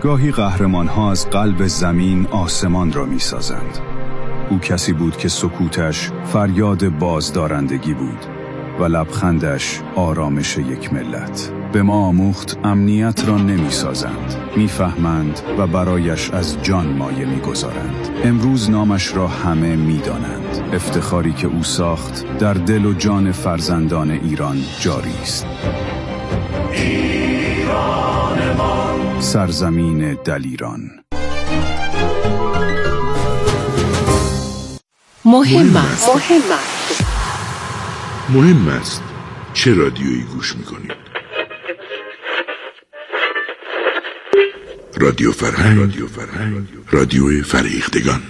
گاهی قهرمان‌ها از قلب زمین آسمان را می‌سازند. او کسی بود که سکوتش فریاد بازدارندگی بود و لبخندش آرامش یک ملت. به ما آموخت امنیت را نمی‌سازند، می‌فهمند و برایش از جان مایه می‌گذارند. امروز نامش را همه می‌دانند. افتخاری که او ساخت در دل و جان فرزندان ایران جاری است. ایرانمان، سرزمین دلیران. مهم است چه رادیویی گوش میکنید؟ رادیو فرهنگ، رادیو فریختگان.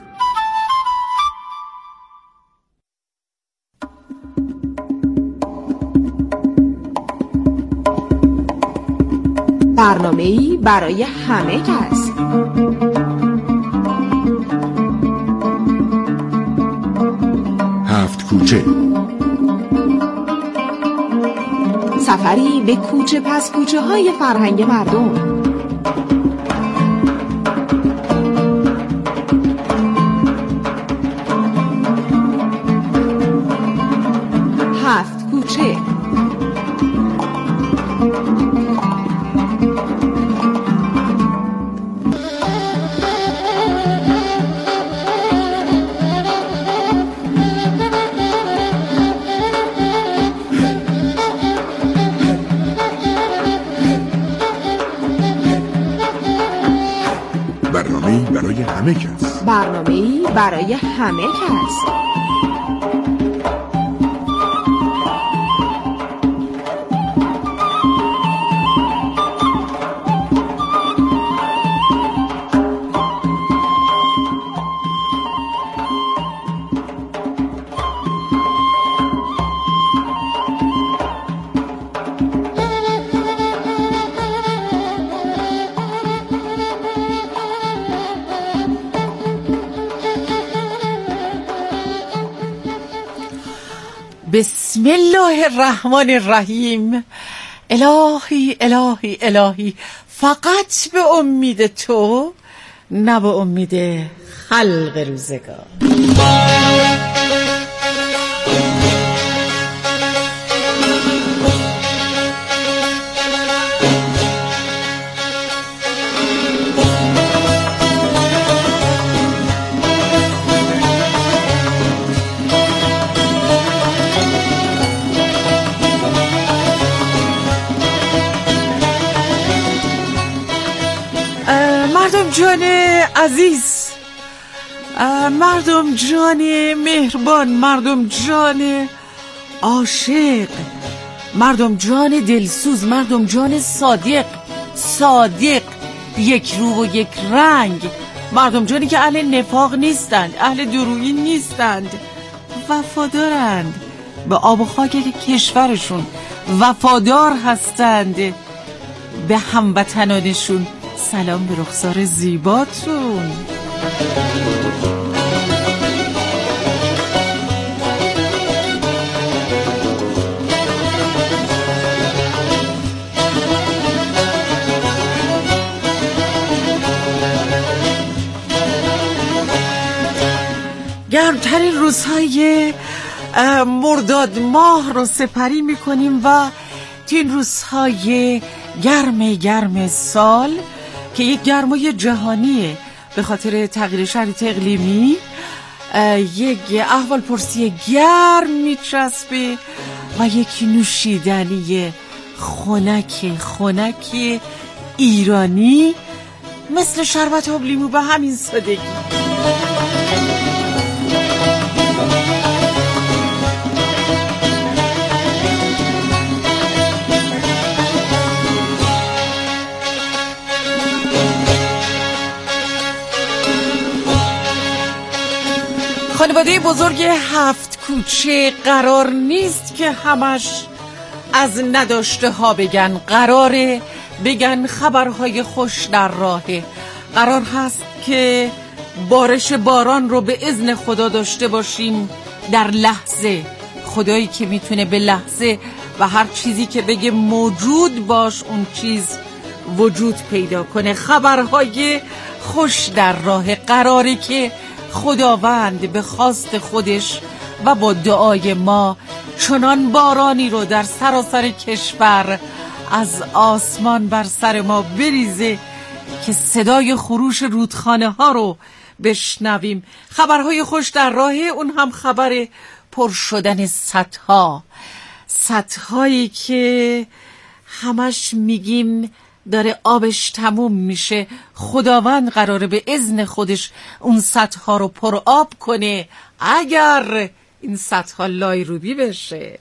برنامه‌ای برای همه کس. هفت کوچه، سفری به کوچه پس کوچه های فرهنگ مردم. هفت کوچه. برنامه‌ای برای همه کس. برنامه‌ای برای همه کس. بسم الله الرحمن الرحیم. الهی الهی الهی، فقط به امید تو، نه به امید خلق روزگار. مردم جان عزیز، مردم جان مهربان، مردم جان عاشق، مردم جان دلسوز، مردم جان صادق، یک رو و یک رنگ، مردم جانی که اهل نفاق نیستند، اهل درویی نیستند، وفادارند به آب و خاک کشورشون، وفادار هستند به هموطنانشون. سلام به رخسار زیباتون. گرمترین روزهای مرداد ماه رو سپری میکنیم و تو این روزهای گرم سال که یک گرمای جهانیه به خاطر تغییر شرایط اقلیمی، یک احوال پرسی گرم میچسبه و یک نوشیدنی خنک ایرانی مثل شربت آب لیمو به همین سادگی. خانواده بزرگ هفت کوچه قرار نیست که همش از نداشته ها بگن، قراره بگن خبرهای خوش در راهه. قرار هست که بارش باران رو به اذن خدا داشته باشیم در لحظه. خدایی که میتونه به لحظه و هر چیزی که بگه موجود باش اون چیز وجود پیدا کنه. خبرهای خوش در راه، قراره که خداوند به خواست خودش و با دعای ما چنان بارانی رو در سراسر کشور از آسمان بر سر ما بریزه که صدای خروش رودخانه ها رو بشنویم. خبرهای خوش در راه، اون هم خبر پر شدن سدهایی که همش میگیم داره آبش تموم میشه. خداوند قراره به اذن خودش اون سدها رو پر آب کنه اگر این سدها لایروبی بشه.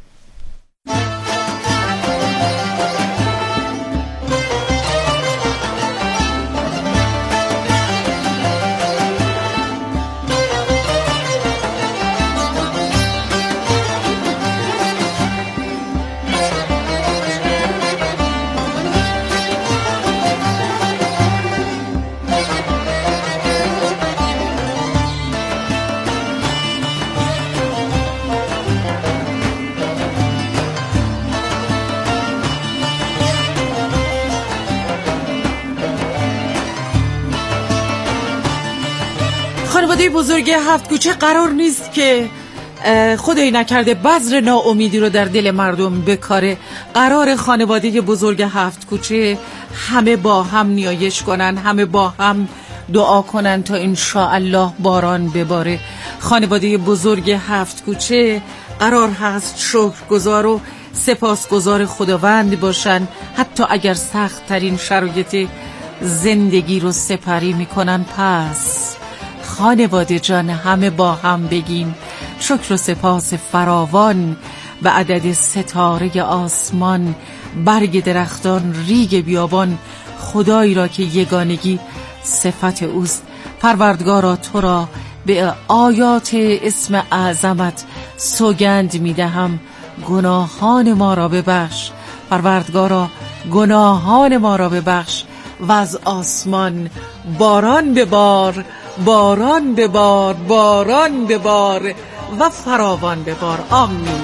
خانواده بزرگ هفت کوچه قرار نیست که خدایی نکرده بذر ناامیدی رو در دل مردم بکاره. قرار خانواده بزرگ هفت کوچه همه با هم نیایش کنن، همه با هم دعا کنن تا انشاءالله باران بباره. خانواده بزرگ هفت کوچه قرار هست شکرگزار و سپاسگزار خداوند باشن، حتی اگر سخت ترین شرایط زندگی رو سپری میکنن. پس خانواده جان همه با هم بگیم شکر و سپاس فراوان به عدد ستاره آسمان، برگ درختان، ریگ بیابان، خدایی را که یگانگی صفت اوست. پروردگارا تو را به آیات اسم اعظمت سوگند میدهم گناهان ما را ببخش. پروردگارا گناهان ما را ببخش و از آسمان باران ببار، باران ببار، باران ببار و فراوان ببار. آمین.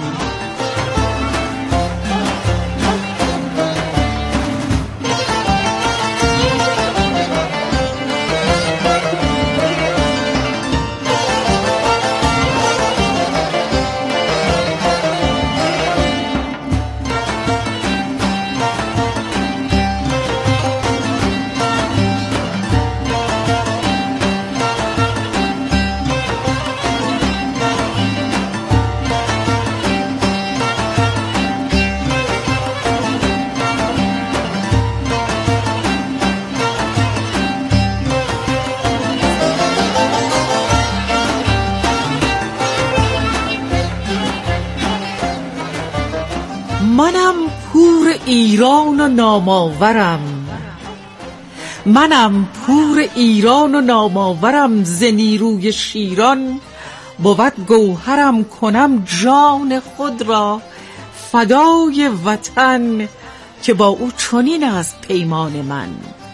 منم پور ایران و نامآورم، منم پور ایران و نامآورم، ز نیروی شیران بود گوهرم، کنم جان خود را فدای وطن که با او چنین است پیمان من.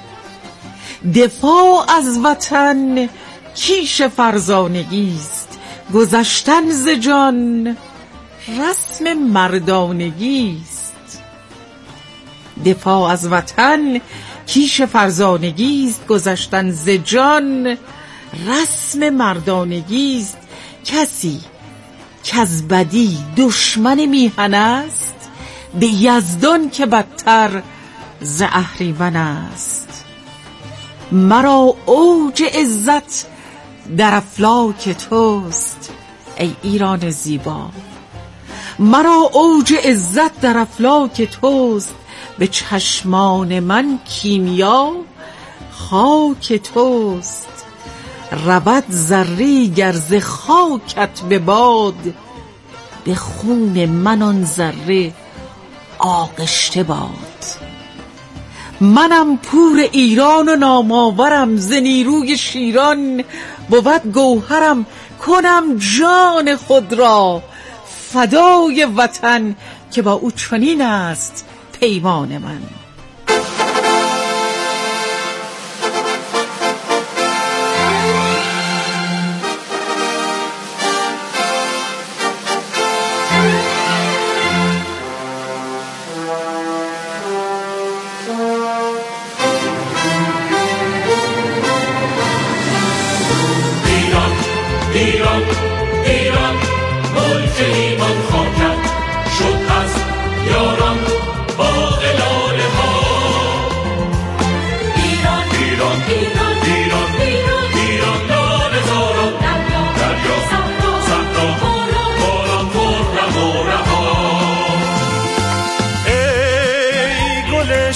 دفاع از وطن کیش فرزانگی است، گذشتن ز جان رسم مردانگی است. دفاع از وطن کیش فرزانگی است، گذشتن ز جان رسم مردانگی است. کسی کز بدی دشمن میهن است، به یزدان که بدتر ز اهریمن است. مرا اوج عزت در افلاک توست ای ایران زیبا، مرا اوج عزت در افلاک توست، به چشمان من کیمیا خاک توست. رود ذره گر ز خاکت به باد، به خون من آن ذره آغشته باد. منم پور ایران و نامآورم، ز نیروی شیران بود گوهرم، کنم جان خود را فدای وطن که با او چنین است پیمان من.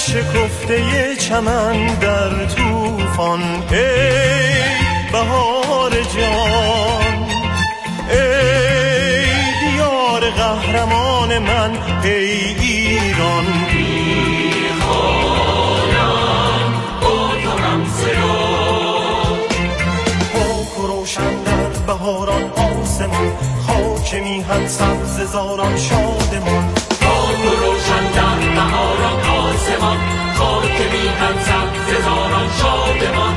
شکفته چمن در طوفان، ای بهار جان، ای دیار قهرمان من، ای ایران. میخوانم با تو همسرا، پاک و روشن در بهاران آسمان، خاک میهن سبز زاران شادمان. پاک و روشن در بهاران آسمان، خاک میهن سبز زاران شادمان.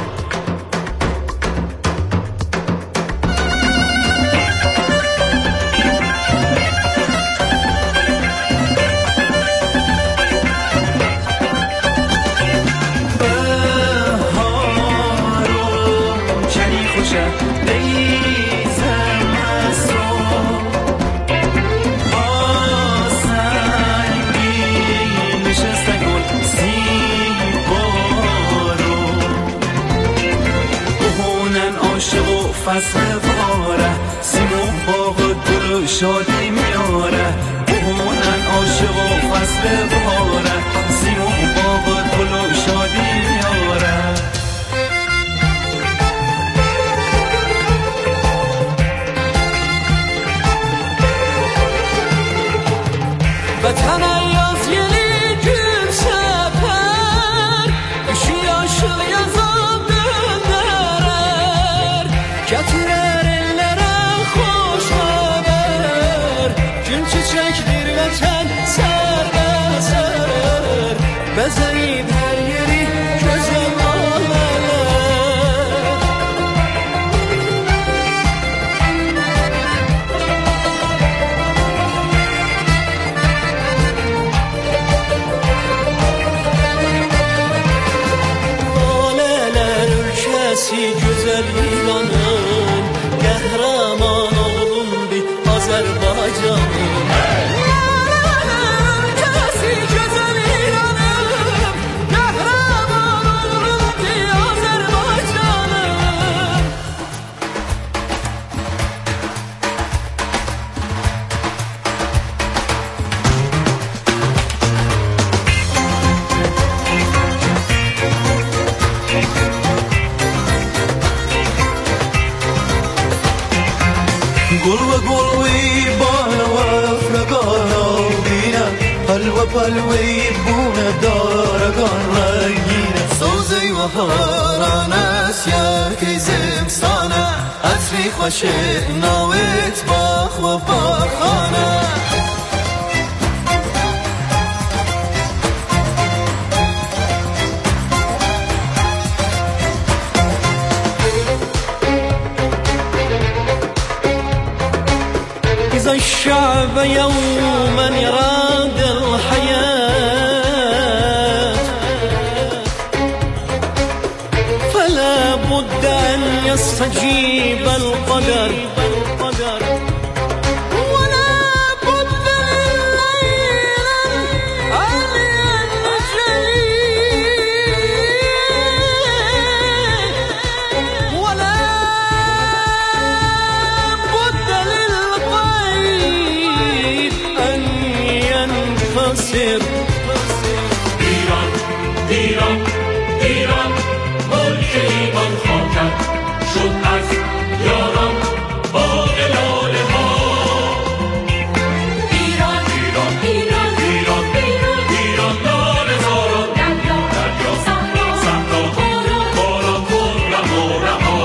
فصل باره سیمون باغ دل و شادی میاره، بهونن عاشق و فصل باره سیمون باغ دل و شادی میاره. وطن از یلی گل سپر کشی عاشق یزم دندرر getirer ellere hoş haber, gül çiçek bir vatan serbeser, bezeyip her yeri güzel laleler. Laleler ülkesi güzel İran'ın, kahraman oğlum bir Azerbaycan'ım. Laleler ülkesi güzel İran'ım, kahraman oğlum bir Azerbaycan'ım. قلوة قلوي بانا وافرقانا بينا حلوة بلوي بونا دارقان رنگينا سوزي وهارانا سياكي زمستانا عطري خوشه ناوت باخ و باخانا. إذا الشعب يوما يراد الحياة فلا بد أن يستجيب القدر، ولا بد لليل أن ينجلي، ولا بد للقيد أن ينفصل. ایران ایران ایران ملک ایمان خاکت شد از یاران باغ لاله ها. ایران ایران ایران ایران ایران ایران لاله زاران، دریا صحرا باران کن رها رها.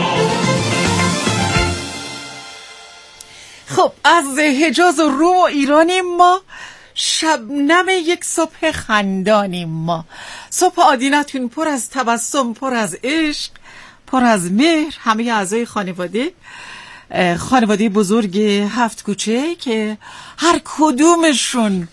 خب از حجاز و روم و ایرانیم ما، شبنم یک صبح خندانیم ما. صبح آدینتون پر از تبسم، پر از عشق، پر از مهر. همه اعضای خانواده بزرگ 7 کوچه که هر کدومشون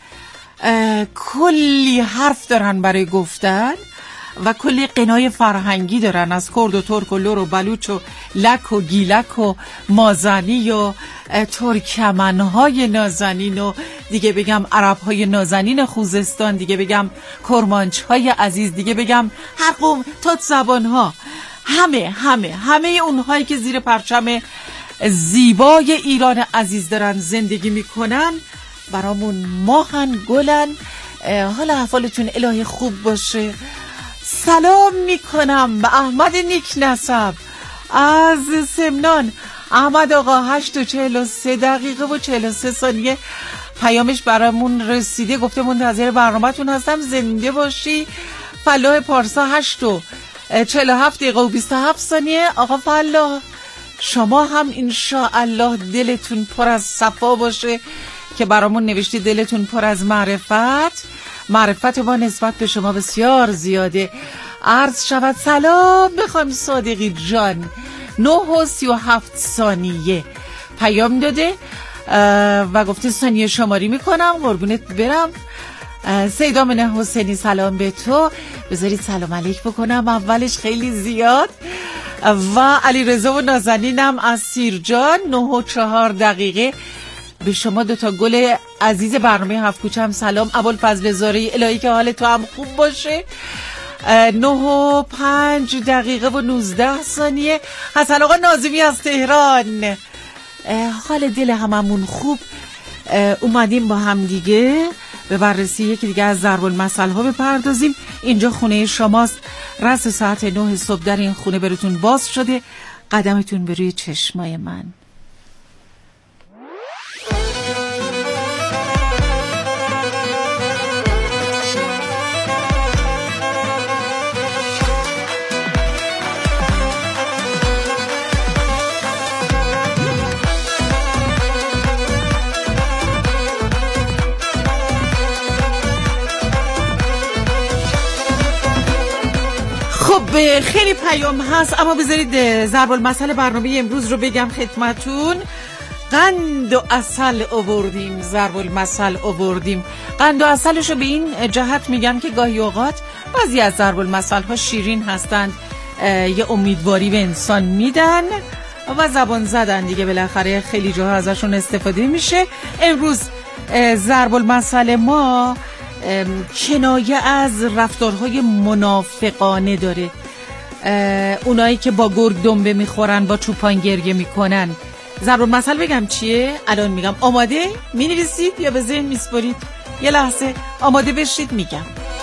کلی حرف دارن برای گفتن و کلی قنای فرهنگی دارن، از کرد و ترک و لور و بلوچ و لک و گیلک و مازنی و ترکمنهای نازنین و دیگه بگم عربهای نازنین خوزستان، دیگه بگم کرمانچهای عزیز، دیگه بگم هر قوم تات زبانها، همه اونهایی که زیر پرچم زیبای ایران عزیز دارن زندگی میکنن برامون ماهن، گلن، حال احوالتون الهی خوب باشه. سلام میکنم به احمد نیک نسب از سمنان. احمد آقا 8:43 و 43 ثانیه پیامش برامون رسیده، گفته منتظر برنامه‌تون هستم، زنده باشی. فلاح پارسا 8:47 و 27 ثانیه. آقا فلاح شما هم انشاءالله دلتون پر از صفا باشه که برامون نوشتی دلتون پر از معرفت ما نسبت به شما بسیار زیاده. عرض شود سلام بخوام صادقی جان 9:37 ثانیه پیام داده و گفته ثانیه شماری میکنم قربونت برم. سید آمنه حسینی سلام به تو، بذارید سلام علیک بکنم اولش خیلی زیاد. و علی رضا و نازنینم از سیرجان 9:04 به شما دوتا گل عزیز برنامه هفت کوچه هم سلام. ابوالفضل زارعی الهی که حال تو هم خوب باشه. 9:05 و 19 ثانیه. حسن آقا ناظمی از تهران، حال دل هممون خوب. اومدیم با هم دیگه به بررسی یکی دیگه از ضرب المثل ها بپردازیم. اینجا خونه شماست، رس ساعت 9 صبح در این خونه براتون باز شده، قدمتون به روی چشمای من. خب خیلی پیام هست، اما بذارید ضرب المثل برنامه امروز رو بگم خدمتون. قند و عسل آوردیم، ضرب المثل آوردیم. قند و عسلشو به این جهت میگم که گاهی اوقات بعضی از ضرب المثل ها شیرین هستند، یه امیدواری به انسان میدن و زبان زدن دیگه، بالاخره خیلی جاها ازشون استفاده میشه. امروز ضرب المثل ما کنایه از رفتارهای منافقانه داره. اونایی که با گرگ دنبه میخورن، با چوپان گریه میکنن. ضرب المثل بگم چیه؟ الان میگم. آماده؟ مینویسید یا به ذهن میسپارید؟ یه لحظه آماده بشید میگم.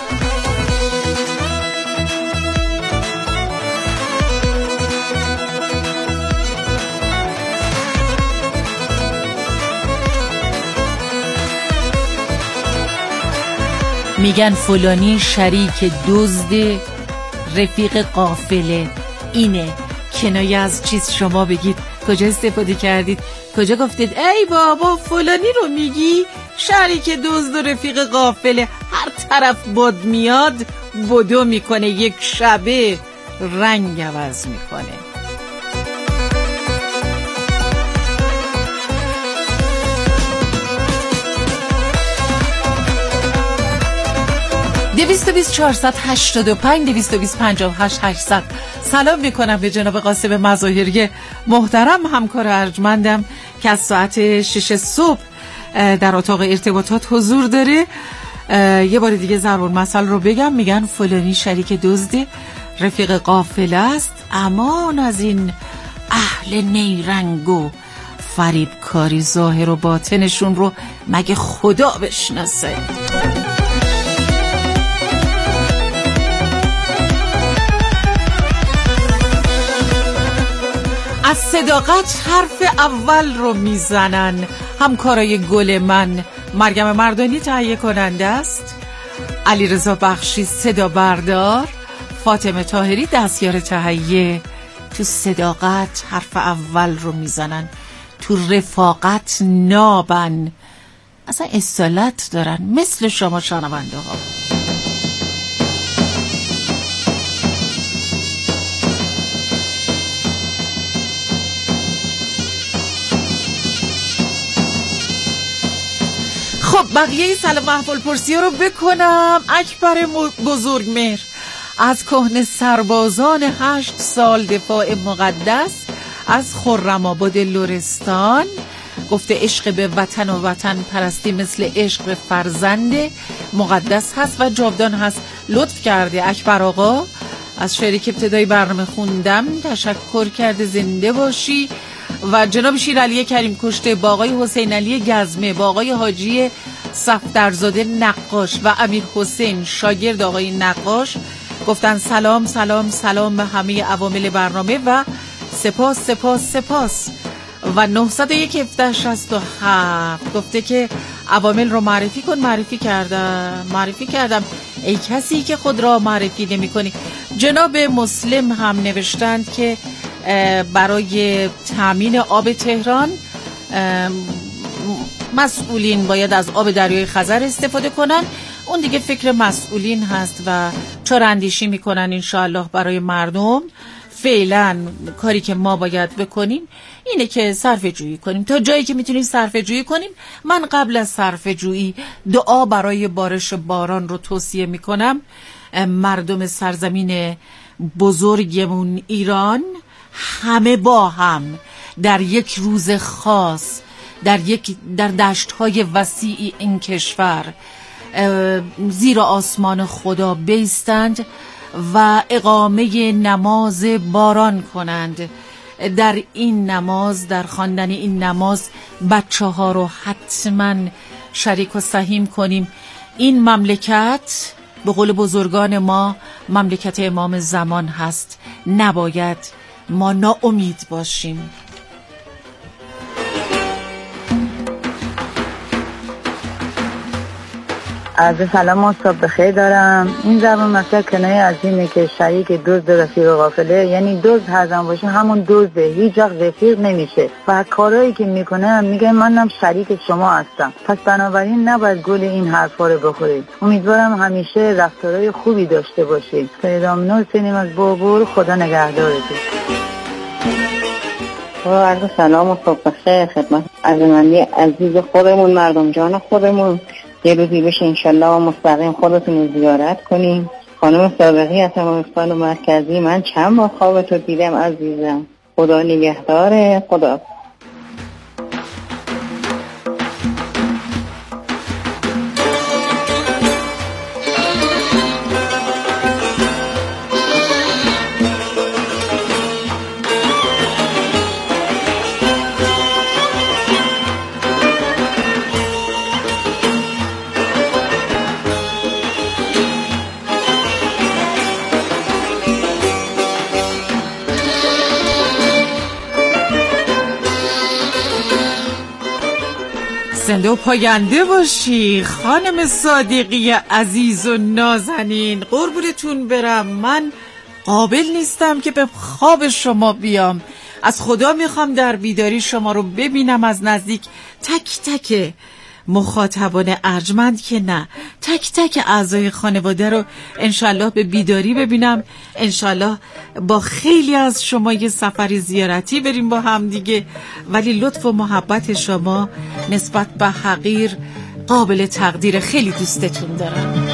میگن فلانی شریک دزد، رفیق قافله. اینه کنایه از چیز. شما بگید کجا استفاده کردید؟ کجا گفتید ای بابا فلانی رو میگی شریک دزد و رفیق قافله؟ هر طرف باد میاد بدو میکنه، یک شبه رنگ عوض میکنه. 22485 سلام میکنم به جناب قاسم مظاهری محترم، همکار ارجمندم که از ساعت 6 صبح در اتاق ارتباطات حضور داره. یه بار دیگه ضرب المثل رو بگم. میگن فلانی شریک دزد، رفیق قافله است. امان از این اهل نیرنگ و فریبکاری، ظاهر و باطنشون رو مگه خدا بشناسه. از صداقت حرف اول رو میزنن همکارای گل من. مریم مردانی تهیه کننده است، علیرضا بخشی صدا بردار، فاطمه طاهری دستیار تهیه. تو صداقت حرف اول رو میزنن، تو رفاقت نابن، اصلا اصالت دارن مثل شما شنونده ها. خب بقیه سلام احوال پرسی رو بکنم. اکبر بزرگمهر از کهنه سربازان 8 سال دفاع مقدس از خرم‌آباد لرستان گفته عشق به وطن و وطن پرستی مثل عشق به فرزند مقدس هست و جاودان هست. لطف کرده اکبر آقا، از شعری که ابتدای برنامه خوندم تشکر کرده، زنده باشی. و جناب شیرعلی کریم کشته با آقای حسین علی گزمه با آقای حاجی صفدرزاده نقاش و امیر حسین شاگرد آقای نقاش گفتن سلام سلام سلام به همه عوامل برنامه و سپاس سپاس سپاس. و 901 1767 گفته که عوامل رو معرفی کن. معرفی کردم ای کسی که خود را معرفی نمی کنی. جناب مسلم هم نوشتند که برای تامین آب تهران مسئولین باید از آب دریای خزر استفاده کنن. اون دیگه فکر مسئولین هست و چاراندیشی میکنن انشاءالله برای مردم. فعلا کاری که ما باید بکنیم اینه که صرفه جویی کنیم تا جایی که میتونیم صرفه جویی کنیم. من قبل از صرفه جویی دعا برای بارش باران رو توصیه میکنم. مردم سرزمین بزرگمون ایران همه با هم در یک روز خاص در دشت‌های وسیع این کشور زیر آسمان خدا بیستند و اقامه نماز باران کنند. در این نماز، در خواندن این نماز بچه ها رو حتما شریک و سهیم کنیم. این مملکت به قول بزرگان ما مملکت امام زمان هست، نباید ما ناامید باشیم. از سلام و صبح بخیر دارم. این زبان مثلا کنایه از اینه که شریک دزد رفیق قافله، یعنی دزد هر زمان باشه همون دزده، هیچ وقت رفیق نمیشه و کارهایی که میکنه میگه منم شریک شما هستم. پس بنابراین نباید گول این حرفا رو بخورید. امیدوارم همیشه رفتارهای خوبی داشته باشید. سیدامنو سینیم از بابور، خدا نگهدارتون. عرض سلام و صبح بخیر خدمت عزیزمندی عزیز خودمون، مردم جان خودمون. یه روزی بشه انشالله و مستقیم خودتون رو زیارت کنیم. خانم سابقی از همانستان مرکزی، من چند بار خوابتو دیدم عزیزم. خدا نگهداره. خدا زنده و پاینده باشی خانم صادقی عزیز و نازنین. قربونتون برم. من قابل نیستم که به خواب شما بیام. از خدا میخوام در بیداری شما رو ببینم از نزدیک، تک تک مخاطبان ارجمند که نه، تک تک اعضای خانواده رو انشالله به بیداری ببینم. انشالله با خیلی از شما یه سفری زیارتی بریم با هم دیگه. ولی لطف و محبت شما نسبت به حقیر قابل تقدیر. خیلی دوستتون دارم.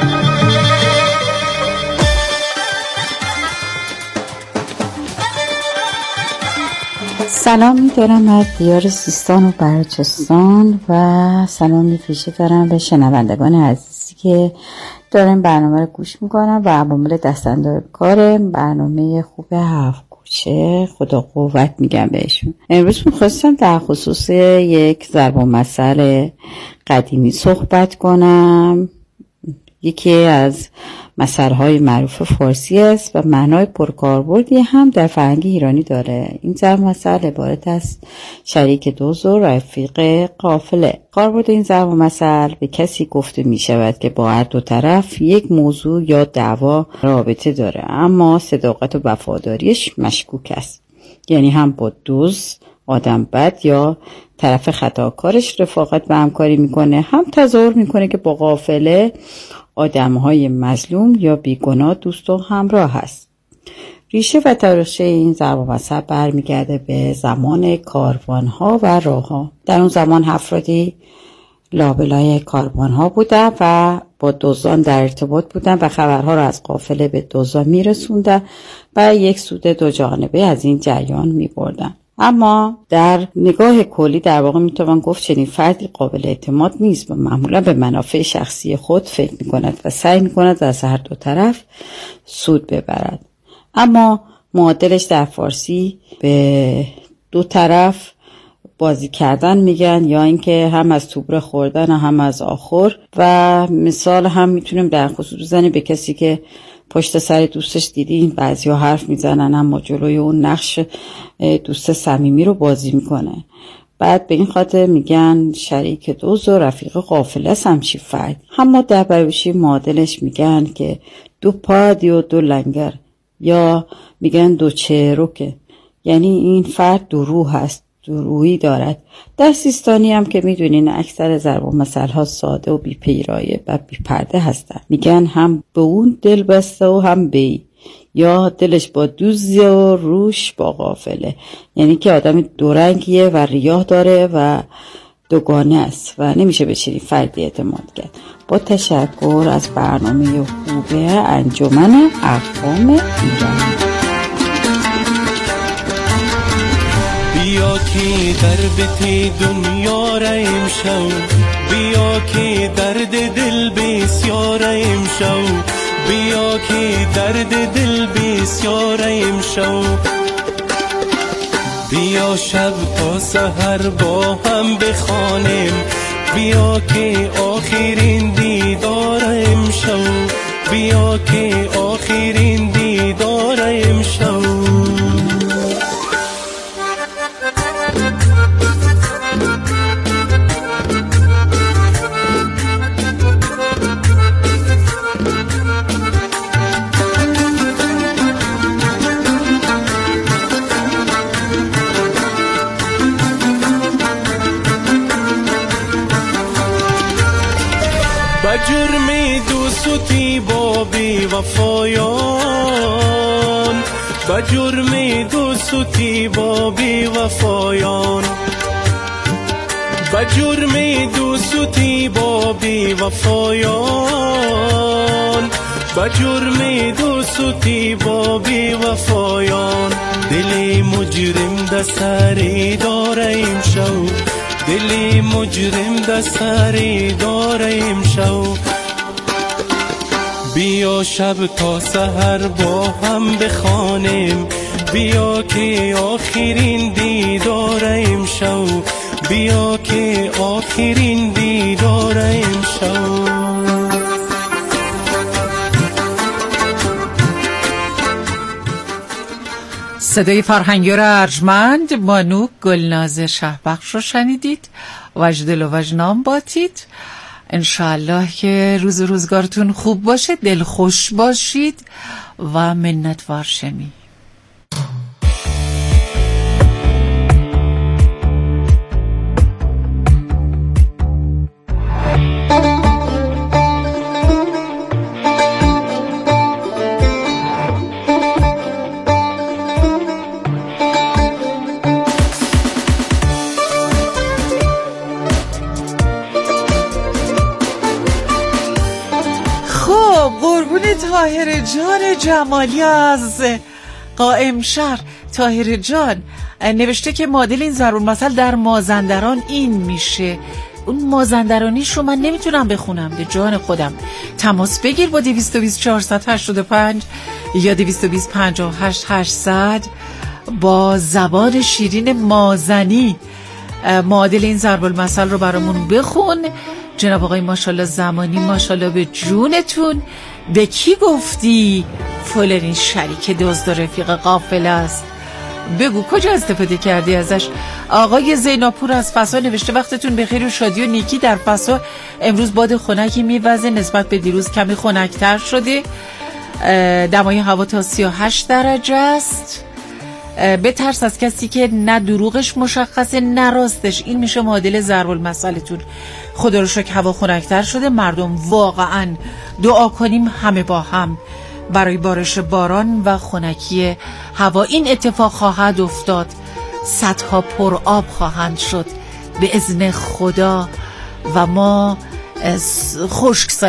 سلامی دارم از دیار سیستان و بلوچستان و سلامی ویژه دارم به شنوندگان عزیزی که دارن برنامه رو گوش میکنن و عوامل دستاندار کار برنامه خوب هفت کوچه. خدا قوت میگم بهشون. امروز میخواستم در خصوص یک ضرب المثل قدیمی صحبت کنم. یکی از مثل‌های معروف فارسی است و معنای پرکاربردی هم در فرهنگ ایرانی داره. این ضرب المثل عبارت است شریک دزد و رفیق قافله. کاربرد این ضرب المثل به کسی گفته می شود که با هر دو طرف یک موضوع یا دعوا رابطه داره اما صداقت و وفاداریش مشکوک است. یعنی هم با دزد آدم بد یا طرف خطاکارش رفاقت و همکاری میکنه، هم تظاهر میکنه که با قافله آدمهای مظلوم یا بیگناه دوست و همراه هست. ریشه و تاریخچه این ضرب المثل برمیگرده به زمان کاروانها و راهها. در اون زمان افرادی لابلای کاروانها بودن و با دزدان در ارتباط بودن و خبرها را از قافله به دزدان میرسوندن و یک سود دو جانبه از این جریان میبردن. اما در نگاه کلی در واقع میتوان گفت چنین فردی قابل اعتماد نیست و معمولا به منافع شخصی خود فکر میکند و سعی میکند از هر دو طرف سود ببرد. اما معادلش در فارسی به دو طرف بازی کردن میگن، یا اینکه هم از توبره خوردن و هم از آخر. و مثال هم میتونیم در خصوص بزنیم به کسی که پشت سر دوستش دیدین بعضیا حرف میزنن اما جلوی اون نقش دوست صمیمی رو بازی میکنه. بعد به این خاطر میگن شریک دوز و رفیق قافله است همچی فرد. اما در بروشی معادلش میگن که دو پادی و دو لنگر، یا میگن دو چهروکه، یعنی این فرد دو روح هست، دو روحی دارد. در سیستانی هم که میدونین اکثر ضرب المثل ها ساده و بی پیرایه و بی پرده هستن. میگن هم به اون دل بسته و هم به ای، یا دلش با دوز و روش با قافله، یعنی که آدم دورنگیه و ریاه داره و دوگانه است و نمیشه به چنین فردی اعتماد کرد. با تشکر از برنامه خوبه انجمن اقوام ایران. بیا که درد دنیا را امشو، بیا که درد دل بسیار امشو، بیا که درد دل بسیار امشو، بیا شب تا سحر با هم بخوانیم، بیا که آخرین دیدار امشو، بیا که آخرین دیدار امشو. جرم دوستی با بی وفایان، به جرم دوستی با بی وفایان، به جرم دوستی با بی وفایان، به جرم دوستی با بی وفایان. دل مجرم د سری داره امشو، دل مجرم د سری داره امشو، بیا شب تا سحر با هم بخوانیم، بیا که آخرین دیدار امشو، بیا که آخرین دیدار امشو. صدای فرهنگیار ارجمند بانو گلناز شهبخش رو شنیدید. وجدل و وجنام باتید. انشاءالله که روزگارتون خوب باشه، دلخوش باشید و منتوار شمی. طاهر جان جمالی از قائم شهر. طاهر جان نوشته که معادل این ضرب المثل در مازندران این میشه. اون مازندرانیش رو من نمیتونم بخونم، به جان خودم. تماس بگیر با 220 485 یا 220 58 800 با زبان شیرین مازنی معادل این ضرب المثل رو برامون بخون. جناب آقای ماشاءالله زمانی، ماشاءالله به جونتون. به کی گفتی فلانی شریک دزد و رفیق قافله است؟ بگو کجا استفاده کردی ازش؟ آقای زیناپور از فسا نوشته وقتتون بخیر و شادی و نیکی. در فسا امروز باد خنکی میوزه، نسبت به دیروز کمی خنک‌تر شده. دمای هوا تا 38 درجه است. بترس از کسی که نه دروغش مشخصه نه راستش. این میشه معادل ضرب المثلتون. خدا رو شکر هوا خنک‌تر شده. مردم واقعا دعا کنیم همه با هم برای بارش باران و خنکی هوا. این اتفاق خواهد افتاد، سدها پر آب خواهند شد به اذن خدا و ما خشک